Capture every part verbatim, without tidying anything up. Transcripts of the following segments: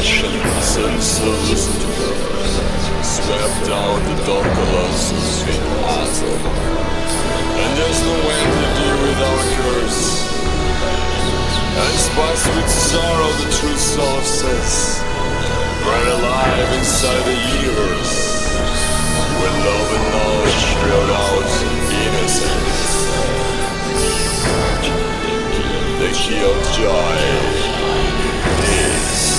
passions and solicitude swept down the dark colors of sweet heart. And there's no end to deal with our curse. And spiced with sorrow, the true soul says, right alive inside the universe, where love and knowledge flowed out innocence. The key of joy is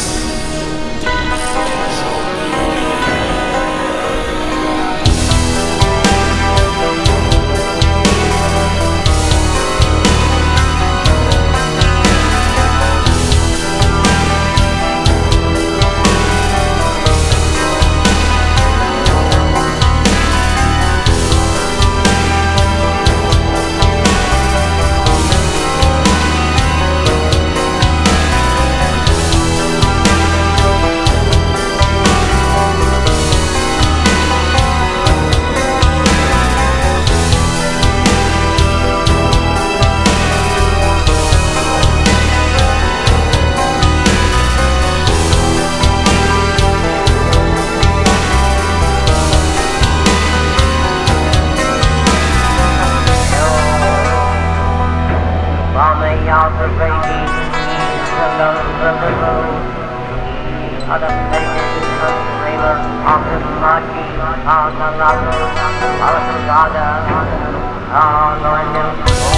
the raging seas along the road. Other places the flavor of the machi on the lava, of the father, on the